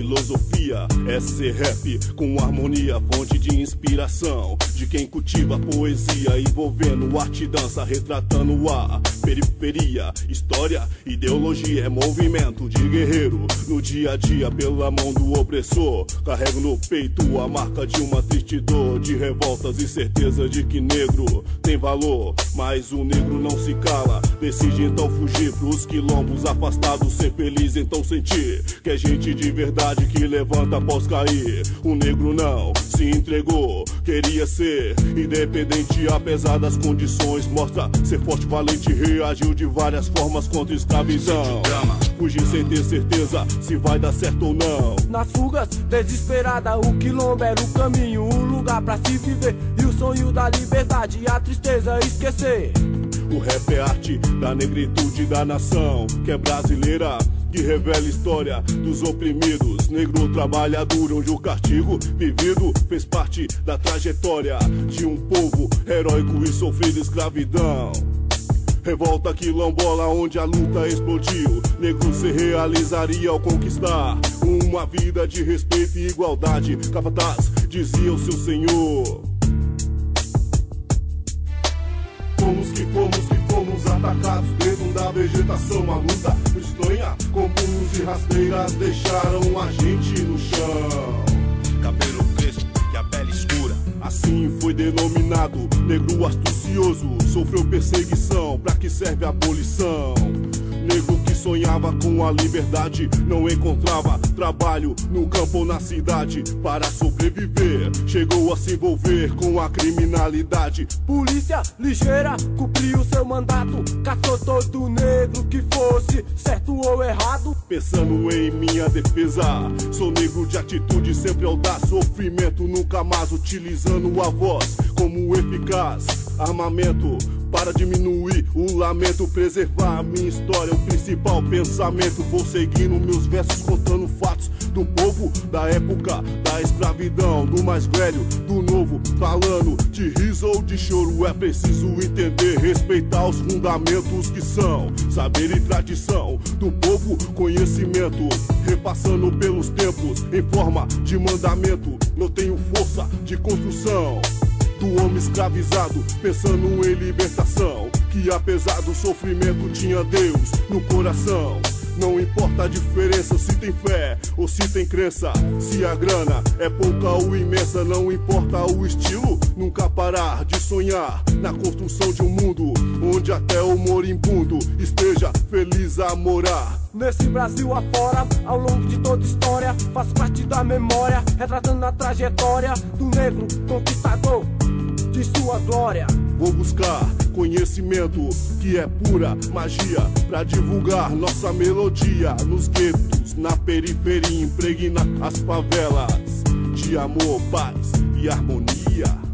filosofia é ser rap com harmonia, fonte de inspiração de quem cultiva poesia, envolvendo arte e dança, retratando a periferia. História, ideologia é movimento de guerreiro no dia a dia pela mão do opressor. Carrego no peito a marca de uma triste dor, de revoltas e certeza de que negro tem valor. Mas o negro não se cala, decide então fugir pros quilombos afastados, ser feliz então sentir que é gente de verdade que levanta após cair. O negro não se entregou, queria ser independente apesar das condições, mostra ser forte, valente, reagiu de várias formas contra a escravidão. Fugir sem ter certeza se vai dar certo ou não. Nas fugas, desesperada, o quilombo era o caminho, um lugar pra se viver, e o sonho da liberdade e a tristeza esquecer. O rap é arte da negritude da nação, que é brasileira, que revela a história dos oprimidos. Negro trabalhador, onde o castigo vivido fez parte da trajetória de um povo heróico e sofrido escravidão. Revolta quilombola onde a luta explodiu, negro se realizaria ao conquistar uma vida de respeito e igualdade. Capataz, dizia o seu senhor. Fomos atacados dentro da vegetação. A luta estranha, com punhos e rasteiras, deixaram a gente no chão. Cabelo crespo e a pele escura, assim foi denominado negro astucioso. Sofreu perseguição, pra que serve a abolição? Negro que sonhava com a liberdade, não encontrava trabalho no campo ou na cidade para sobreviver. Chegou a se envolver com a criminalidade. Polícia ligeira cumpriu seu mandato, caçou todo negro que fosse certo ou errado. Pensando em minha defesa, sou negro de atitude, sempre audaz, sofrimento nunca mais, utilizando a voz como eficaz armamento para diminuir o lamento, preservar a minha história, o principal pensamento. Vou seguindo meus versos contando fatos do povo da época da escravidão, do mais velho, do novo, falando de riso ou de choro. É preciso entender, respeitar os fundamentos que são saber e tradição do povo, conhecimento, repassando pelos tempos em forma de mandamento. Eu tenho força de construção do homem escravizado, pensando em libertação, que apesar do sofrimento tinha Deus no coração. Não importa a diferença, se tem fé ou se tem crença, se a grana é pouca ou imensa, não importa o estilo, nunca parar de sonhar na construção de um mundo onde até o moribundo esteja feliz a morar. Nesse Brasil afora, ao longo de toda história, faz parte da memória, retratando a trajetória do negro conquistador de sua glória. Vou buscar conhecimento que é pura magia pra divulgar nossa melodia nos guetos, na periferia, impregna as favelas de amor, paz e harmonia.